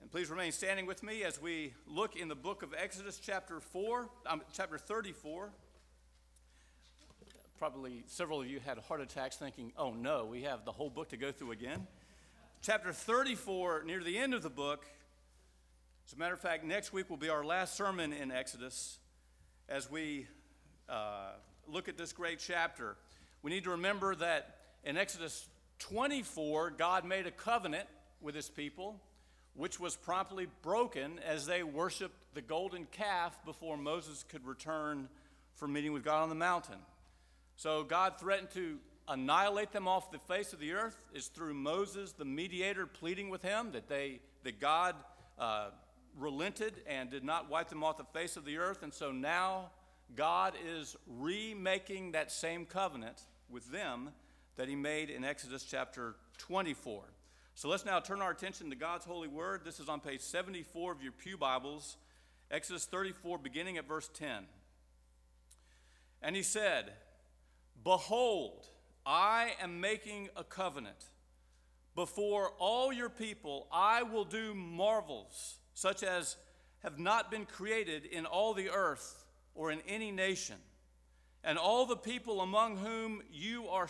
And please remain standing with me as we look in the book of Exodus chapter 34. Probably several of you had heart attacks thinking, oh no, we have the whole book to go through again. Chapter 34, near the end of the book. As a matter of fact, next week will be our last sermon in Exodus as we look at this great chapter. We need to remember that in Exodus 24, God made a covenant with his people, which was promptly broken as they worshiped the golden calf before Moses could return for meeting with God on the mountain. So God threatened to annihilate them off the face of the earth. It's through Moses, the mediator, pleading with him that God relented and did not wipe them off the face of the earth. And so now God is remaking that same covenant with them that he made in Exodus chapter 24. So let's now turn our attention to God's holy word. This is on page 74 of your pew Bibles, Exodus 34, beginning at verse 10. And he said, "Behold, I am making a covenant. Before all your people I will do marvels, such as have not been created in all the earth or in any nation. And all the people among whom you are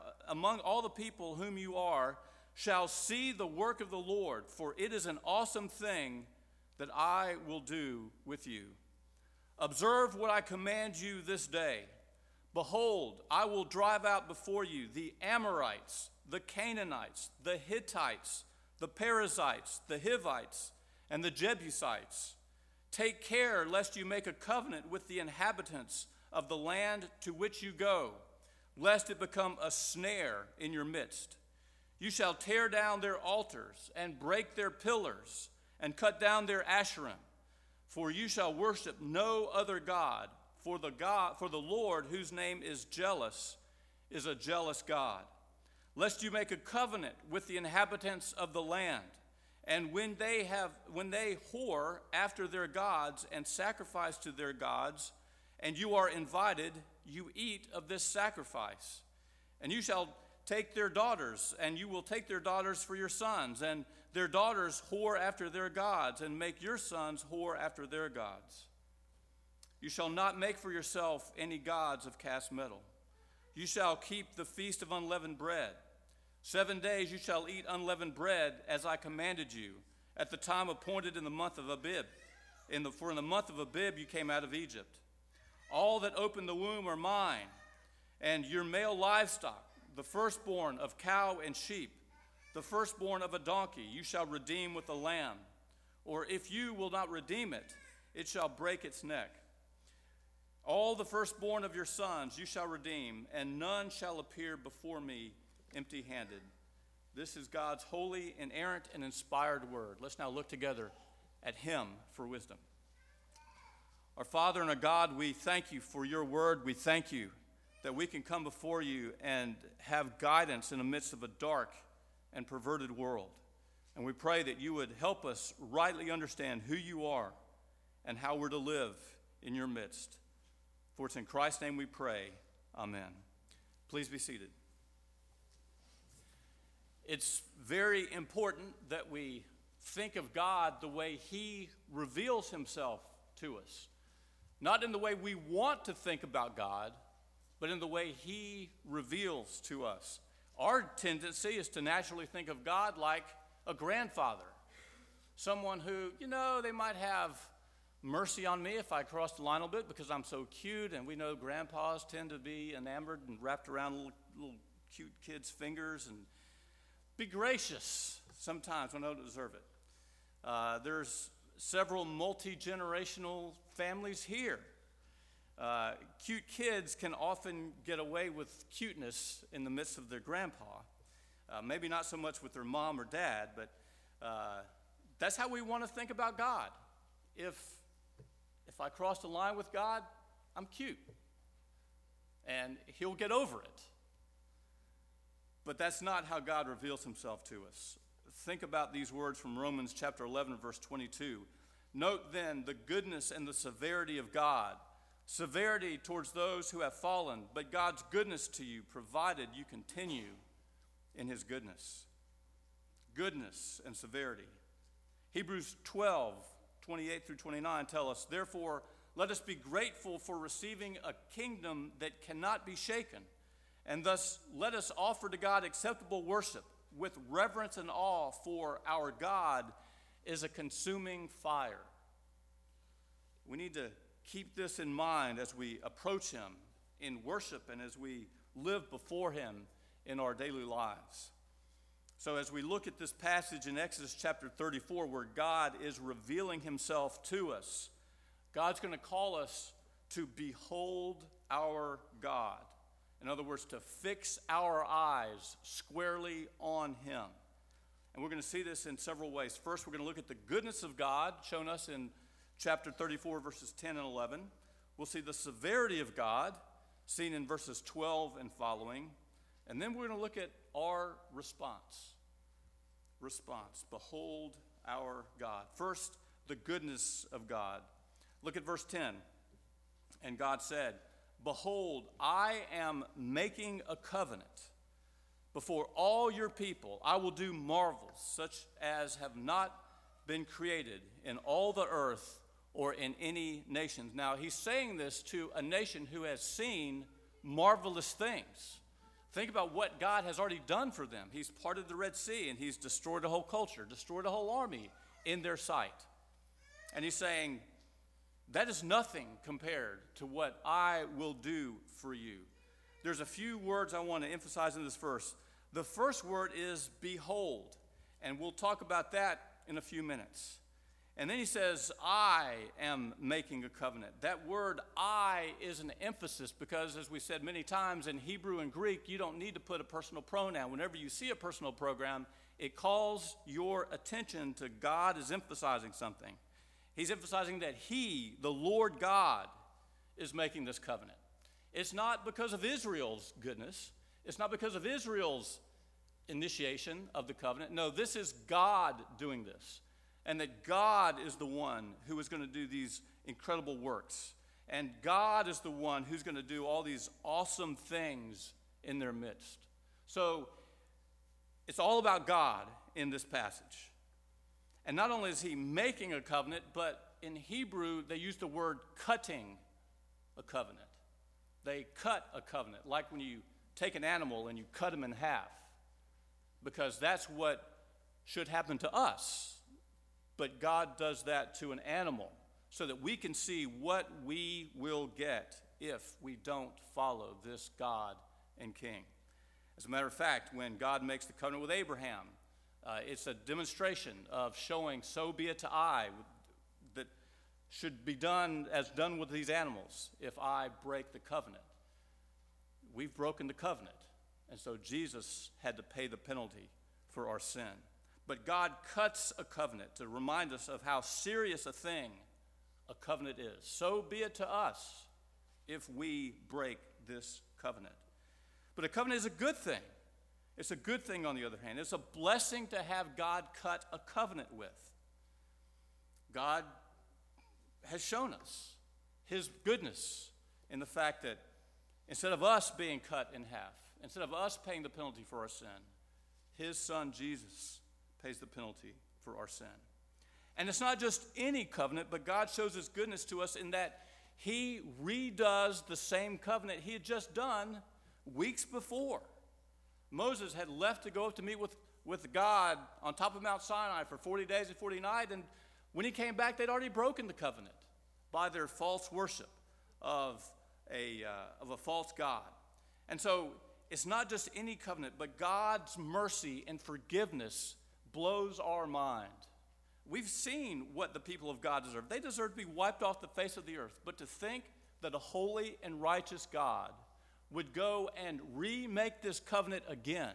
shall see the work of the Lord, for it is an awesome thing that I will do with you. Observe what I command you this day. Behold, I will drive out before you the Amorites, the Canaanites, the Hittites, the Perizzites, the Hivites, and the Jebusites. Take care lest you make a covenant with the inhabitants of the land to which you go, lest it become a snare in your midst. You shall tear down their altars and break their pillars and cut down their Asherim, for you shall worship no other God, for the Lord, whose name is jealous, is a jealous God. Lest you make a covenant with the inhabitants of the land, and when they whore after their gods and sacrifice to their gods, and you are invited, you eat of this sacrifice. And you shall take their daughters, and you will take their daughters for your sons, and their daughters whore after their gods, and make your sons whore after their gods. You shall not make for yourself any gods of cast metal. You shall keep the feast of unleavened bread. 7 days you shall eat unleavened bread, as I commanded you, at the time appointed in the month of Abib. For in the month of Abib you came out of Egypt. All that open the womb are mine, and your male livestock, the firstborn of cow and sheep, the firstborn of a donkey, you shall redeem with a lamb. Or if you will not redeem it, it shall break its neck. All the firstborn of your sons you shall redeem, and none shall appear before me empty-handed." This is God's holy, inerrant, and inspired word. Let's now look together at him for wisdom. Our Father and our God, we thank you for your word. We thank you that we can come before you and have guidance in the midst of a dark and perverted world. And we pray that you would help us rightly understand who you are and how we're to live in your midst. For it's in Christ's name we pray. Amen. Please be seated. It's very important that we think of God the way he reveals himself to us. Not in the way we want to think about God, but in the way he reveals to us. Our tendency is to naturally think of God like a grandfather. Someone who, they might have mercy on me if I cross the line a little bit because I'm so cute, and we know grandpas tend to be enamored and wrapped around little cute kids' fingers, and be gracious sometimes when I don't deserve it. There's several multi-generational families here. Cute kids can often get away with cuteness in the midst of their grandpa. Maybe not so much with their mom or dad, but that's how we want to think about God. If I cross the line with God, I'm cute, and he'll get over it. But that's not how God reveals himself to us. Think about these words from Romans chapter 11, verse 22. Note then the goodness and the severity of God. Severity towards those who have fallen, but God's goodness to you, provided you continue in his goodness. Goodness and severity. Hebrews 12, 28 through 29 tell us, therefore, let us be grateful for receiving a kingdom that cannot be shaken, and thus let us offer to God acceptable worship with reverence and awe, for our God is a consuming fire. We need to keep this in mind as we approach him in worship and as we live before him in our daily lives. So as we look at this passage in Exodus chapter 34, where God is revealing himself to us, God's going to call us to behold our God. In other words, to fix our eyes squarely on him. And we're going to see this in several ways. First, we're going to look at the goodness of God, shown us in chapter 34, verses 10 and 11. We'll see the severity of God, seen in verses 12 and following. And then we're going to look at our response. Behold our God. First, the goodness of God. Look at verse 10. And God said, behold, I am making a covenant. Before all your people, I will do marvels such as have not been created in all the earth or in any nations. Now, he's saying this to a nation who has seen marvelous things. Think about what God has already done for them. He's parted the Red Sea, and he's destroyed a whole culture, destroyed a whole army in their sight. And he's saying, that is nothing compared to what I will do for you. There's a few words I want to emphasize in this verse. The first word is behold, and we'll talk about that in a few minutes. And then he says, I am making a covenant. That word I is an emphasis because, as we said many times, in Hebrew and Greek, you don't need to put a personal pronoun. Whenever you see a personal pronoun, it calls your attention to God is emphasizing something. He's emphasizing that he, the Lord God, is making this covenant. It's not because of Israel's goodness. It's not because of Israel's initiation of the covenant. No, this is God doing this. And that God is the one who is going to do these incredible works. And God is the one who's going to do all these awesome things in their midst. So it's all about God in this passage. And not only is he making a covenant, but in Hebrew they use the word cutting a covenant. They cut a covenant, like when you take an animal and you cut him in half, because that's what should happen to us. But God does that to an animal so that we can see what we will get if we don't follow this God and King. As a matter of fact, when God makes the covenant with Abraham, it's a demonstration of showing, so be it to I, that should be done as done with these animals if I break the covenant. We've broken the covenant, and so Jesus had to pay the penalty for our sin. But God cuts a covenant to remind us of how serious a thing a covenant is. So be it to us if we break this covenant. But a covenant is a good thing. It's a good thing, on the other hand. It's a blessing to have God cut a covenant with. God has shown us his goodness in the fact that instead of us being cut in half, instead of us paying the penalty for our sin, his son Jesus pays the penalty for our sin. And it's not just any covenant, but God shows his goodness to us in that he redoes the same covenant he had just done weeks before. Moses had left to go up to meet with God on top of Mount Sinai for 40 days and 40 nights, and when he came back, they'd already broken the covenant by their false worship of a false god. And so it's not just any covenant, but God's mercy and forgiveness blows our mind. We've seen what the people of God deserve. They deserve to be wiped off the face of the earth. But to think that a holy and righteous God would go and remake this covenant again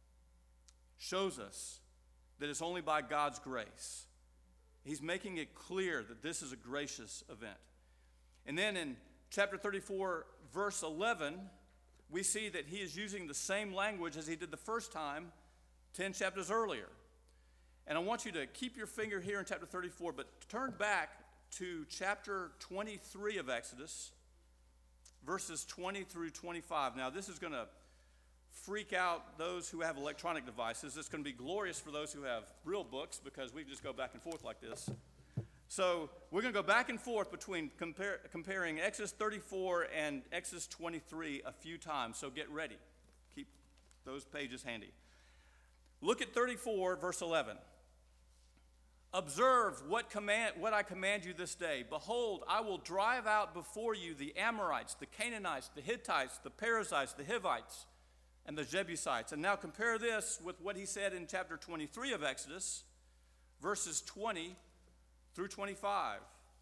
shows us that it's only by God's grace. He's making it clear that this is a gracious event. And then in chapter 34, verse 11, we see that he is using the same language as he did the first time 10 chapters earlier. And I want you to keep your finger here in chapter 34, but turn back to chapter 23 of Exodus, verses 20 through 25. Now, this is going to freak out those who have electronic devices. It's going to be glorious for those who have real books because we can just go back and forth like this. So we're going to go back and forth between comparing Exodus 34 and Exodus 23 a few times. So get ready. Keep those pages handy. Look at 34, verse 11. Observe what I command you this day. Behold, I will drive out before you the Amorites, the Canaanites, the Hittites, the Perizzites, the Hivites, and the Jebusites. And now compare this with what he said in chapter 23 of Exodus, verses 20 through 25.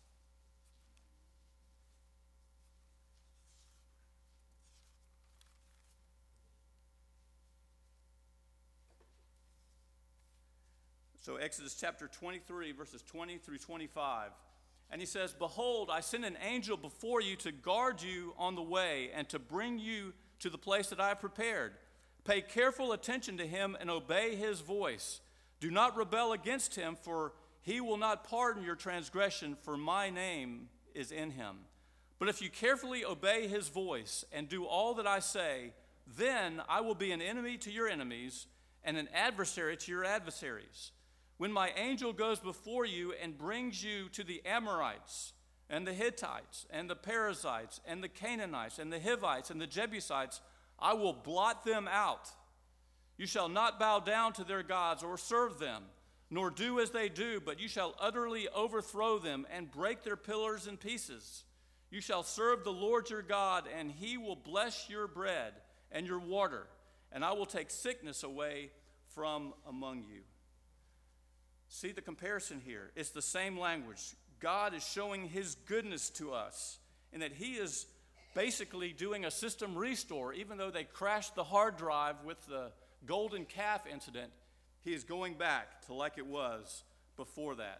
So Exodus chapter 23, verses 20 through 25. And he says, Behold, I send an angel before you to guard you on the way and to bring you to the place that I have prepared. Pay careful attention to him and obey his voice. Do not rebel against him, for he will not pardon your transgression, for my name is in him. But if you carefully obey his voice and do all that I say, then I will be an enemy to your enemies and an adversary to your adversaries. When my angel goes before you and brings you to the Amorites and the Hittites and the Perizzites and the Canaanites and the Hivites and the Jebusites, I will blot them out. You shall not bow down to their gods or serve them, nor do as they do, but you shall utterly overthrow them and break their pillars in pieces. You shall serve the Lord your God, and he will bless your bread and your water, and I will take sickness away from among you. See the comparison here. It's the same language. God is showing his goodness to us in that he is basically doing a system restore. Even though they crashed the hard drive with the golden calf incident, he is going back to like it was before that.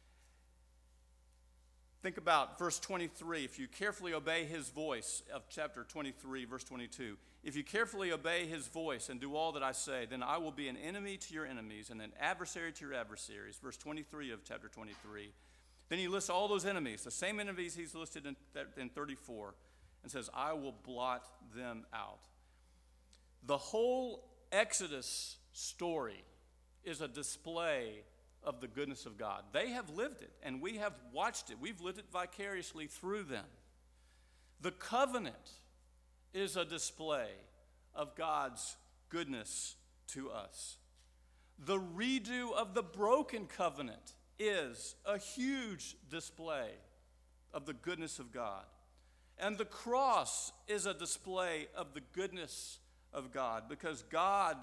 Think about verse 23. If you carefully obey his voice of chapter 23, verse 22. If you carefully obey his voice and do all that I say, then I will be an enemy to your enemies and an adversary to your adversaries. Verse 23 of chapter 23. Then he lists all those enemies, the same enemies he's listed in 34, and says, I will blot them out. The whole Exodus story is a display of the goodness of God. They have lived it, and we have watched it. We've lived it vicariously through them. The covenant is a display of God's goodness to us. The redo of the broken covenant is a huge display of the goodness of God. And the cross is a display of the goodness of God, because God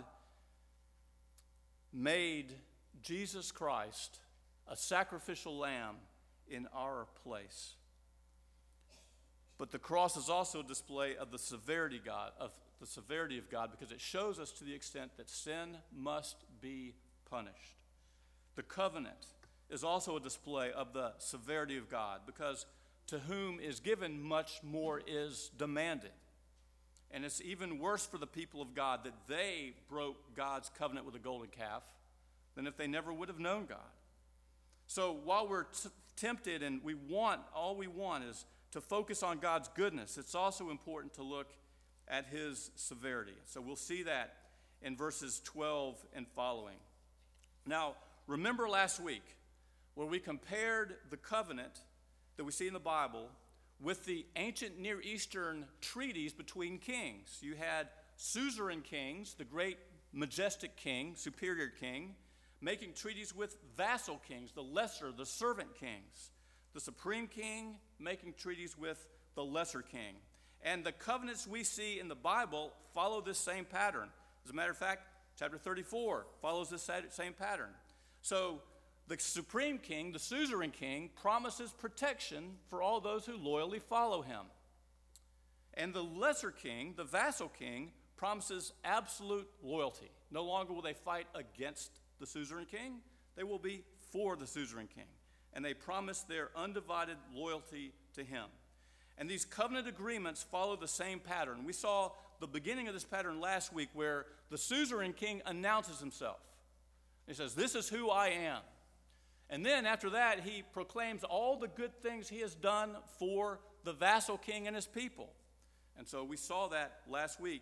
made Jesus Christ a sacrificial lamb in our place. But the cross is also a display of the severity of God, because it shows us to the extent that sin must be punished. The covenant is also a display of the severity of God, because to whom is given, much more is demanded. And it's even worse for the people of God that they broke God's covenant with a golden calf than if they never would have known God. So while we're tempted and all we want is to focus on God's goodness, it's also important to look at his severity. So we'll see that in verses 12 and following. Now, remember last week where we compared the covenant that we see in the Bible with the ancient Near Eastern treaties between kings. You had suzerain kings, the great majestic king, superior king, making treaties with vassal kings, the lesser, the servant kings. The supreme king making treaties with the lesser king. And the covenants we see in the Bible follow this same pattern. As a matter of fact, chapter 34 follows this same pattern. So the supreme king, the suzerain king, promises protection for all those who loyally follow him. And the lesser king, the vassal king, promises absolute loyalty. No longer will they fight against the suzerain king. They will be for the suzerain king. And they promise their undivided loyalty to him. And these covenant agreements follow the same pattern. We saw the beginning of this pattern last week where the suzerain king announces himself. He says, "This is who I am." And then after that, he proclaims all the good things he has done for the vassal king and his people. And so we saw that last week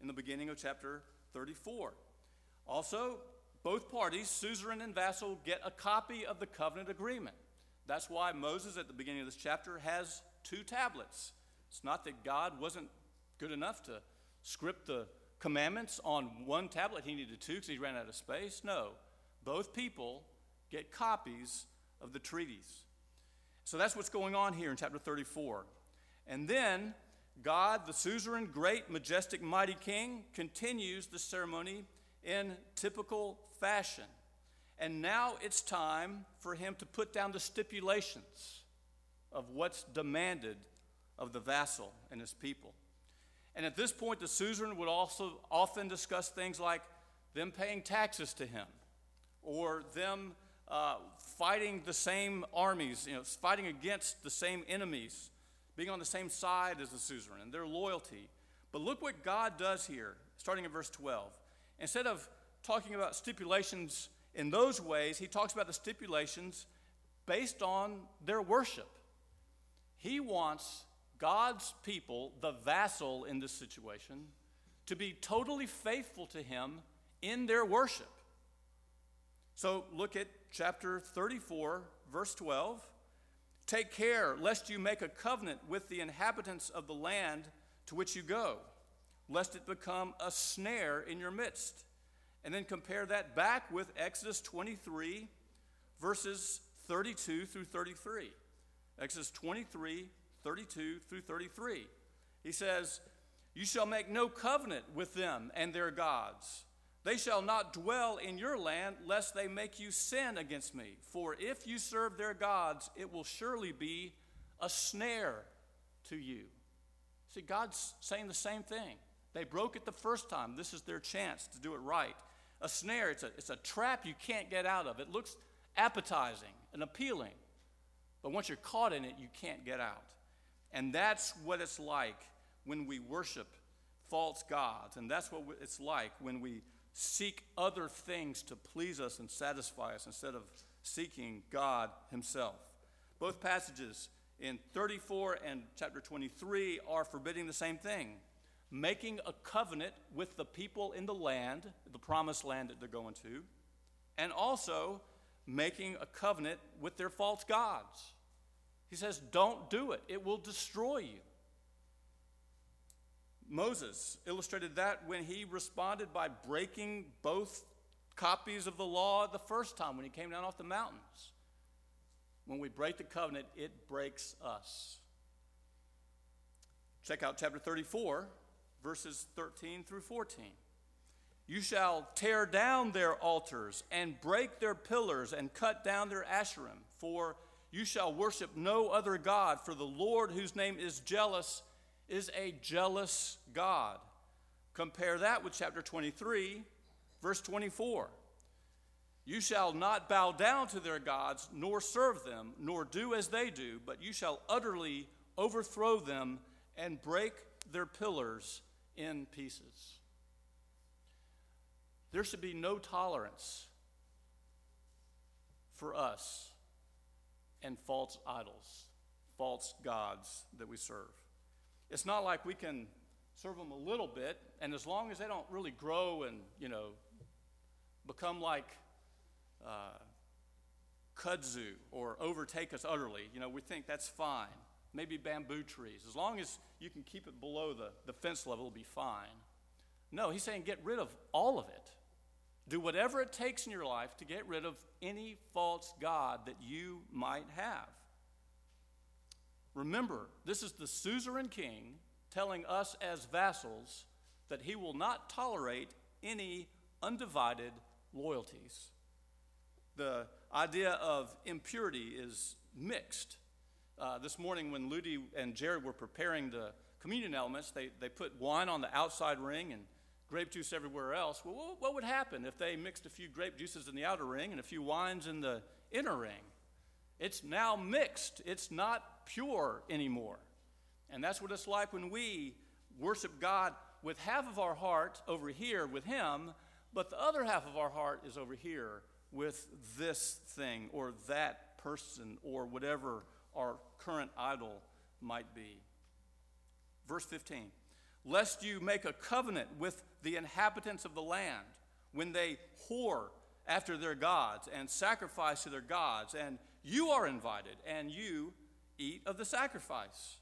in the beginning of chapter 34. Also, both parties, suzerain and vassal, get a copy of the covenant agreement. That's why Moses, at the beginning of this chapter, has 2 tablets. It's not that God wasn't good enough to script the commandments on 1 tablet. He needed 2 because he ran out of space. No, both people get copies of the treaties. So that's what's going on here in chapter 34. And then God, the suzerain, great, majestic, mighty king, continues the ceremony in typical fashion. And now it's time for him to put down the stipulations of what's demanded of the vassal and his people. And at this point, the suzerain would also often discuss things like them paying taxes to him, or them fighting the same armies, fighting against the same enemies, being on the same side as the suzerain, and their loyalty. But look what God does here, starting in verse 12. Instead of talking about stipulations in those ways, he talks about the stipulations based on their worship. He wants God's people, the vassal in this situation, to be totally faithful to him in their worship. So look at chapter 34, verse 12. Take care lest you make a covenant with the inhabitants of the land to which you go, lest it become a snare in your midst. And then compare that back with Exodus 23, verses 32 through 33. Exodus 23, 32 through 33. He says, you shall make no covenant with them and their gods. They shall not dwell in your land, lest they make you sin against me. For if you serve their gods, it will surely be a snare to you. See, God's saying the same thing. They broke it the first time. This is their chance to do it right. A snare, it's a trap you can't get out of. It looks appetizing and appealing, but once you're caught in it, you can't get out. And that's what it's like when we worship false gods, and that's what it's like when we seek other things to please us and satisfy us instead of seeking God himself. Both passages in 34 and chapter 23 are forbidding the same thing. Making a covenant with the people in the land, the promised land that they're going to, and also making a covenant with their false gods. He says, don't do it. It will destroy you. Moses illustrated that when he responded by breaking both copies of the law the first time when he came down off the mountains. When we break the covenant, it breaks us. Check out chapter 34, verses 13 through 14. You shall tear down their altars and break their pillars and cut down their Asherim, for you shall worship no other God, for the Lord, whose name is jealous, is a jealous God. Compare that with chapter 23, verse 24. You shall not bow down to their gods, nor serve them, nor do as they do, but you shall utterly overthrow them and break their pillars in pieces. There should be no tolerance for us and false idols, false gods that we serve. It's not like we can serve them a little bit, and as long as they don't really grow and, become like kudzu or overtake us utterly, we think that's fine. Maybe bamboo trees. As long as you can keep it below the fence level, it'll be fine. No, he's saying get rid of all of it. Do whatever it takes in your life to get rid of any false god that you might have. Remember, this is the suzerain king telling us as vassals that he will not tolerate any undivided loyalties. The idea of impurity is mixed. This morning when Ludi and Jared were preparing the communion elements, they put wine on the outside ring and grape juice everywhere else. Well, what would happen if they mixed a few grape juices in the outer ring and a few wines in the inner ring? It's now mixed. It's not pure anymore. And that's what it's like when we worship God with half of our heart over here with him, but the other half of our heart is over here with this thing or that person or whatever our current idol might be. Verse 15. lest you make a covenant with the inhabitants of the land when they whore after their gods and sacrifice to their gods, and you are invited, and you eat of the sacrifice.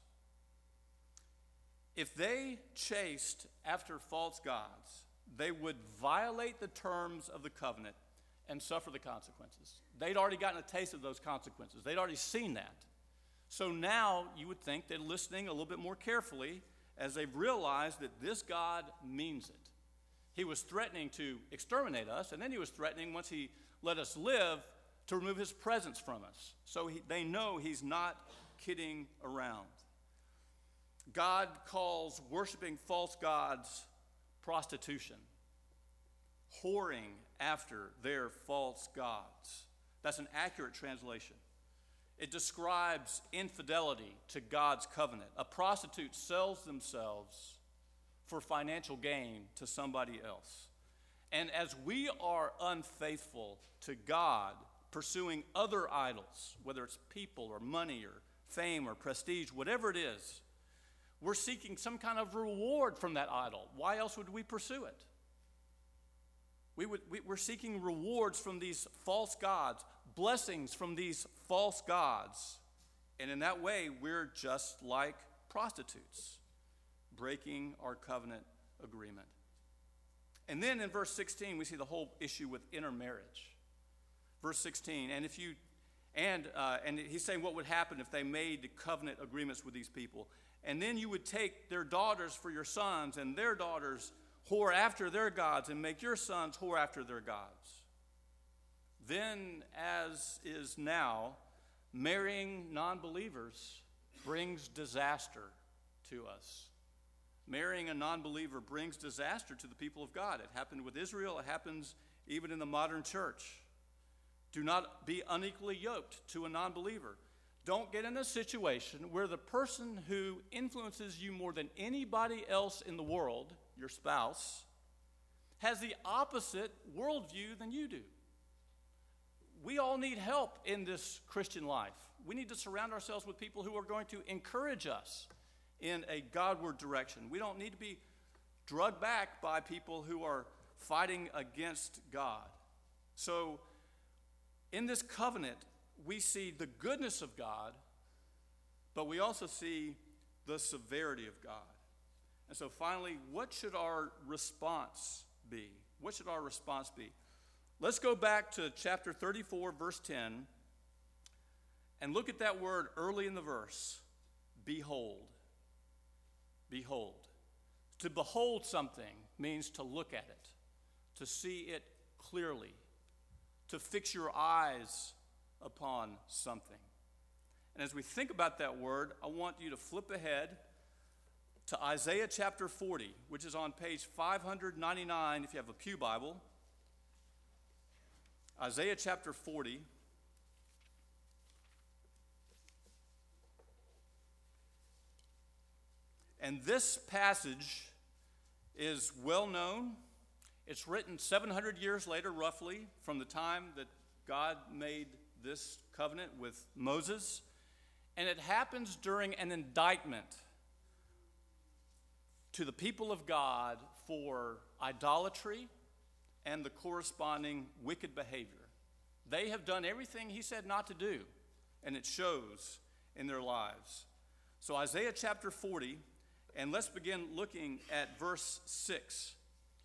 If they chased after false gods, they would violate the terms of the covenant and suffer the consequences. They'd already gotten a taste of those consequences. They'd already seen that. So now you would think they're listening a little bit more carefully as they've realized that this God means it. He was threatening to exterminate us, and then he was threatening, once he let us live, to remove his presence from us. So they know he's not kidding around. God calls worshiping false gods prostitution, whoring after their false gods. That's an accurate translation. It describes infidelity to God's covenant. A prostitute sells themselves for financial gain to somebody else. And as we are unfaithful to God, pursuing other idols, whether it's people or money or fame or prestige, whatever it is, we're seeking some kind of reward from that idol. Why else would we pursue it? We're seeking rewards from these false gods, blessings from these false gods. And in that way, we're just like prostitutes, breaking our covenant agreement. And then in verse 16, we see the whole issue with intermarriage. Verse 16, and he's saying what would happen if they made covenant agreements with these people. And then you would take their daughters for your sons, and their daughters whore after their gods, and make your sons whore after their gods. Then, as is now, marrying non-believers brings disaster to us. Marrying a non-believer brings disaster to the people of God. It happened with Israel. It happens even in the modern church. Do not be unequally yoked to a non-believer. Don't get in a situation where the person who influences you more than anybody else in the world, your spouse, has the opposite worldview than you do. We all need help in this Christian life. We need to surround ourselves with people who are going to encourage us in a Godward direction. We don't need to be drugged back by people who are fighting against God. So, in this covenant, we see the goodness of God, but we also see the severity of God. And so finally, what should our response be? What should our response be? Let's go back to chapter 34, verse 10, and look at that word early in the verse, behold. Behold. To behold something means to look at it, to see it clearly, to fix your eyes upon something. And as we think about that word, I want you to flip ahead to Isaiah chapter 40, which is on page 599 if you have a Pew Bible. Isaiah chapter 40. And this passage is well known. It's written 700 years later, roughly, from the time that God made this covenant with Moses. And it happens during an indictment to the people of God for idolatry and the corresponding wicked behavior. They have done everything he said not to do, and it shows in their lives. So Isaiah chapter 40, and let's begin looking at verse 6.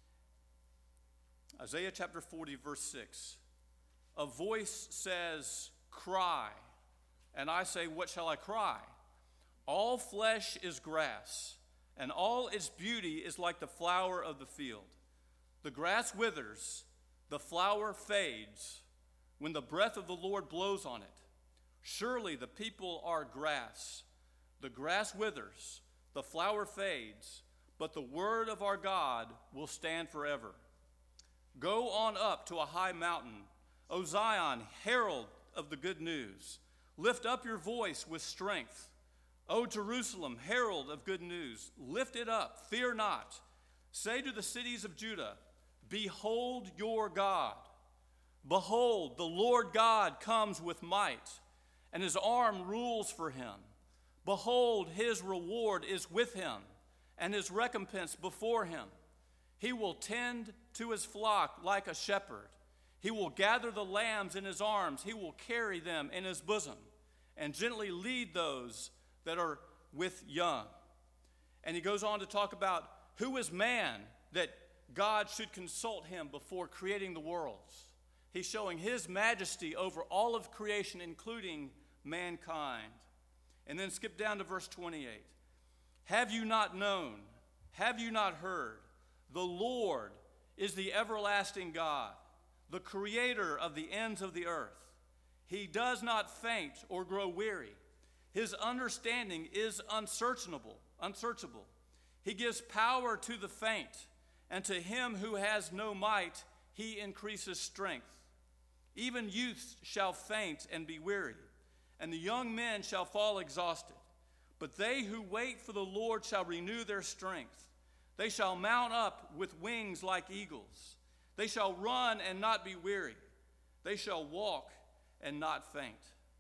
Isaiah chapter 40, verse 6. A voice says, cry. And I say, what shall I cry? All flesh is grass, and all its beauty is like the flower of the field. The grass withers, the flower fades, when the breath of the Lord blows on it. Surely the people are grass. The grass withers, the flower fades, but the word of our God will stand forever. Go on up to a high mountain, O Zion, herald of the good news. Lift up your voice with strength. O Jerusalem, herald of good news, lift it up, fear not. Say to the cities of Judah, behold your God. Behold, the Lord God comes with might, and his arm rules for him. Behold, his reward is with him, and his recompense before him. He will tend to his flock like a shepherd. He will gather the lambs in his arms. He will carry them in his bosom and gently lead those that are with young. And he goes on to talk about who is man that God should consult him before creating the worlds. He's showing his majesty over all of creation, including mankind. And then skip down to verse 28. Have you not known? Have you not heard? The Lord is the everlasting God, the creator of the ends of the earth. He does not faint or grow weary. His understanding is unsearchable. He gives power to the faint, and to him who has no might, he increases strength. Even youths shall faint and be weary, and the young men shall fall exhausted. But they who wait for the Lord shall renew their strength. They shall mount up with wings like eagles. They shall run and not be weary. They shall walk and not faint.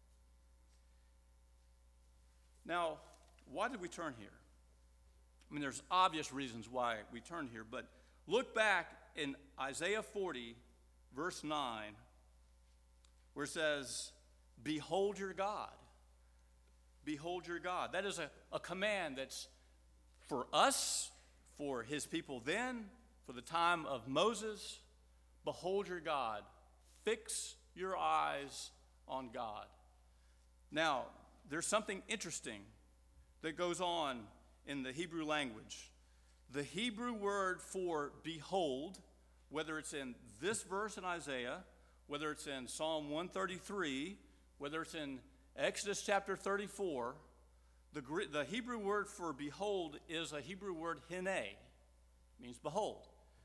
Now, why did we turn here? I mean, there's obvious reasons why we turned here, but look back in Isaiah 40, verse 9, where it says, behold your God. Behold your God. That is a command that's for us, for his people then, for the time of Moses. Behold your God. Fix your eyes on God. Now, there's something interesting that goes on in the Hebrew language. The Hebrew word for behold, whether it's in this verse in Isaiah, whether it's in Psalm 133, whether it's in Exodus chapter 34, the Hebrew word for behold is a Hebrew word hine, means behold.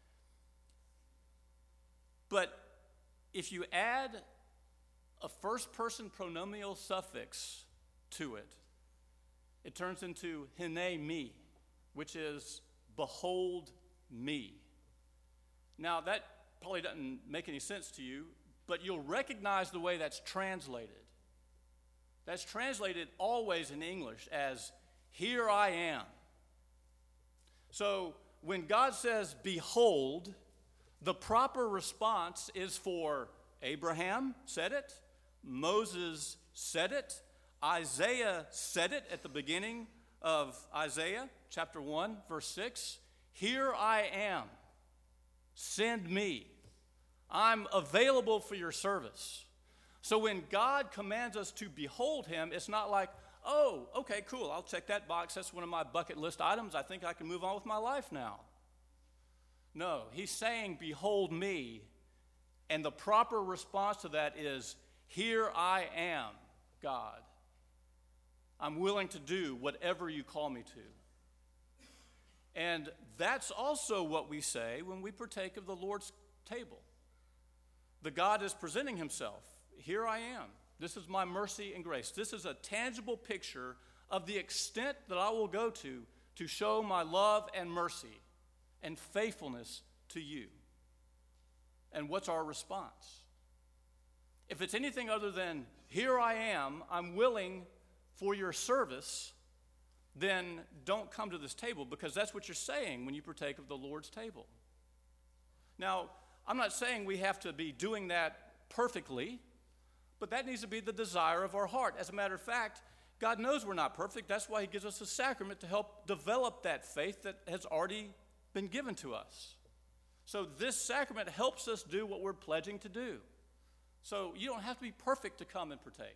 But if you add a first-person pronominal suffix to it, it turns into hine me, which is behold me. Now, that probably doesn't make any sense to you, but you'll recognize the way that's translated. That's translated always in English as, here I am. So when God says, behold, the proper response is for Abraham said it, Moses said it, Isaiah said it at the beginning of Isaiah chapter 1, verse 6. Here I am. Send me. I'm available for your service. So when God commands us to behold him, it's not like, oh, okay, cool, I'll check that box. That's one of my bucket list items. I think I can move on with my life now. No, he's saying, behold me. And the proper response to that is, here I am, God. I'm willing to do whatever you call me to. And that's also what we say when we partake of the Lord's table. The God is presenting himself. Here I am. This is my mercy and grace. This is a tangible picture of the extent that I will go to show my love and mercy and faithfulness to you. And what's our response? If it's anything other than, here I am, I'm willing for your service, then don't come to this table, because that's what you're saying when you partake of the Lord's table. Now, I'm not saying we have to be doing that perfectly, but that needs to be the desire of our heart. As a matter of fact, God knows we're not perfect. That's why he gives us a sacrament to help develop that faith that has already been given to us. So this sacrament helps us do what we're pledging to do. So you don't have to be perfect to come and partake.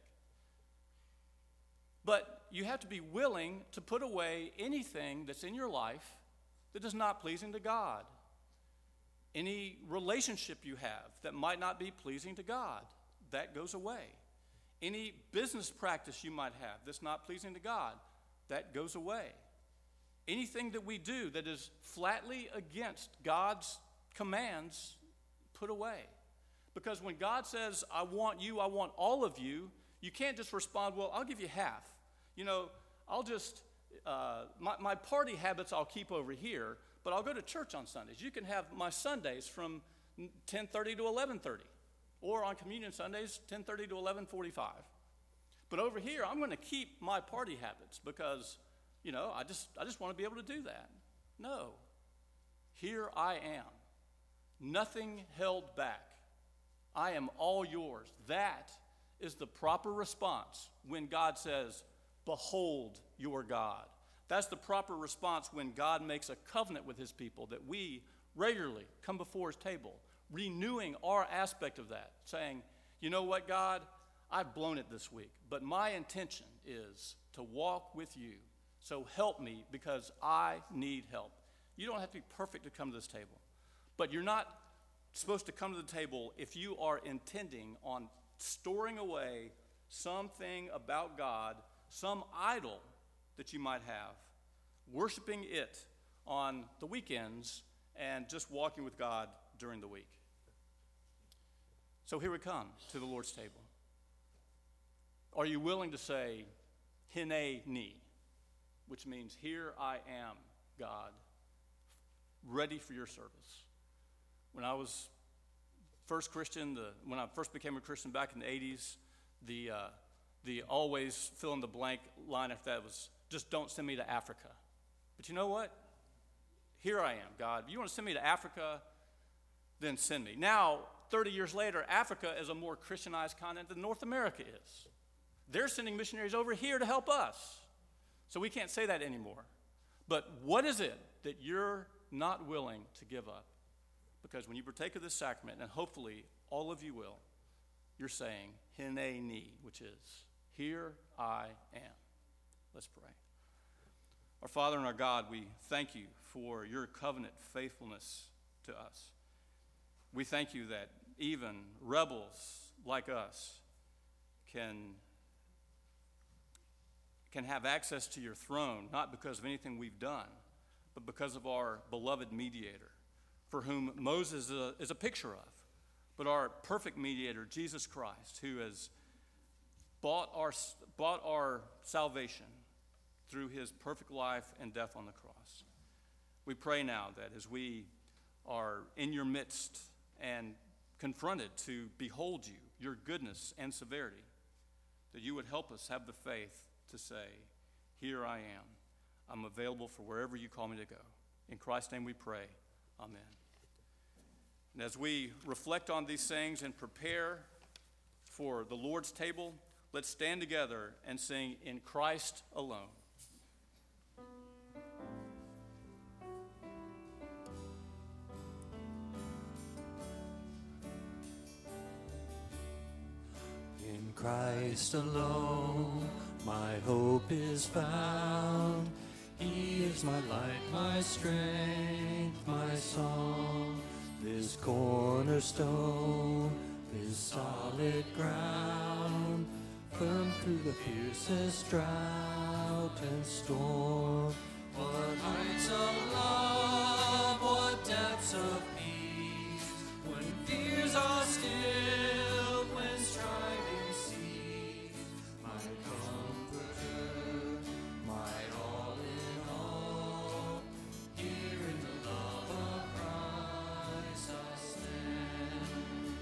But you have to be willing to put away anything that's in your life that is not pleasing to God. Any relationship you have that might not be pleasing to God, that goes away. Any business practice you might have that's not pleasing to God, that goes away. Anything that we do that is flatly against God's commands, put away. Because when God says, I want you, I want all of you, you can't just respond, well, I'll give you half. You know, I'll just, my party habits I'll keep over here, but I'll go to church on Sundays. You can have my Sundays from 10:30 to 11:30, or on communion Sundays, 10:30 to 11:45. But over here, I'm going to keep my party habits because, you know, I just want to be able to do that. No. Here I am. Nothing held back. I am all yours. That is the proper response when God says, behold your God. That's the proper response when God makes a covenant with his people, that we regularly come before his table, renewing our aspect of that, saying, you know what, God, I've blown it this week, but my intention is to walk with you. So help me because I need help. You don't have to be perfect to come to this table, but you're not supposed to come to the table if you are intending on storing away something about God, some idol that you might have, worshiping it on the weekends and just walking with God during the week. So here we come to the Lord's table. Are you willing to say, Hine ni, which means, here I am, God, ready for your service? When I was first Christian, when I first became a Christian back in the 80s, the always fill in the blank line after that was, just don't send me to Africa. But you know what? Here I am, God. If you want to send me to Africa, then send me. Now, 30 years later, Africa is a more Christianized continent than North America is. They're sending missionaries over here to help us. So we can't say that anymore. But what is it that you're not willing to give up? Because when you partake of this sacrament, and hopefully all of you will, you're saying, Hine ni, which is, here I am. Let's pray. Our Father and our God, we thank you for your covenant faithfulness to us. We thank you that even rebels like us can have access to your throne, not because of anything we've done, but because of our beloved mediator, for whom Moses is a picture of, but our perfect mediator, Jesus Christ, who has bought our salvation through his perfect life and death on the cross. We pray now that as we are in your midst and confronted to behold you, your goodness and severity, that you would help us have the faith to say, here I am. I'm available for wherever you call me to go. In Christ's name we pray. Amen. And as we reflect on these things and prepare for the Lord's table, let's stand together and sing In Christ Alone. In Christ alone, my hope is found. He is my light, my strength, my song. This cornerstone is solid ground, firm through the fiercest drought and storm. What heights of love, what depths of peace, when fears are still, when striving cease. My comforter, my all in all, here in the love of Christ I stand.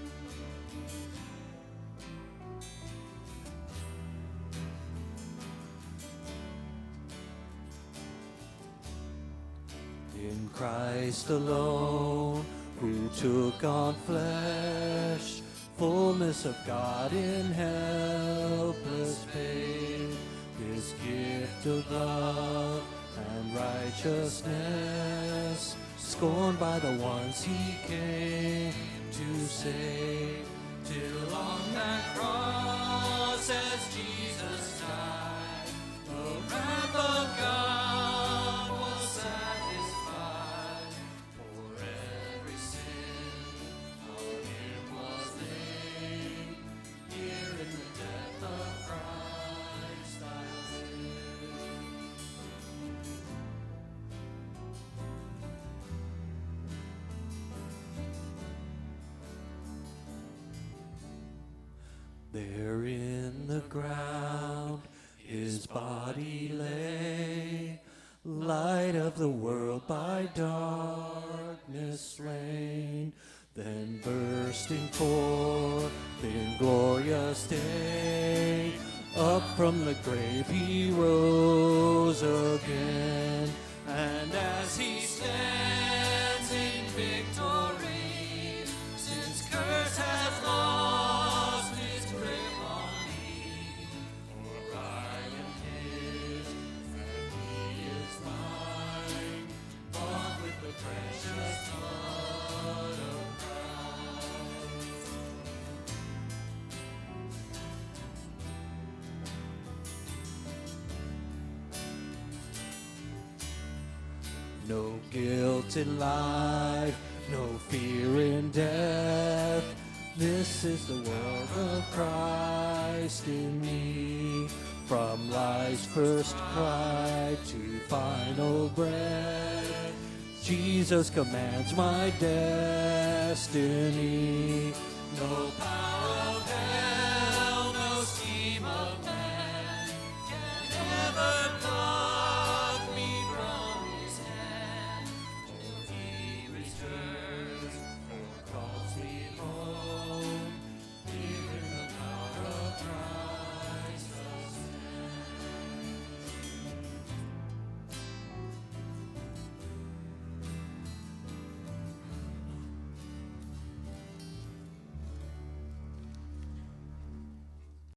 In Christ alone, who took on flesh, fullness of God in helpless faith, this gift of love and righteousness, scorned by the ones he came to save, till on that cross as Jesus died, the wrath of God was satisfied. For every sin on him was laid, here in the death of Christ I live. There in the ground his body lay, light of the world by darkness slain, then bursting forth in glorious day, up from the grave he rose again, And as he stands in victory, since curse has lost its grip on me, for I am his, and he is mine, bought with the precious blood of Christ. No guilt in life, no fear in death. This is the world of Christ in me. From life's first cry to final breath, Jesus commands my destiny. No power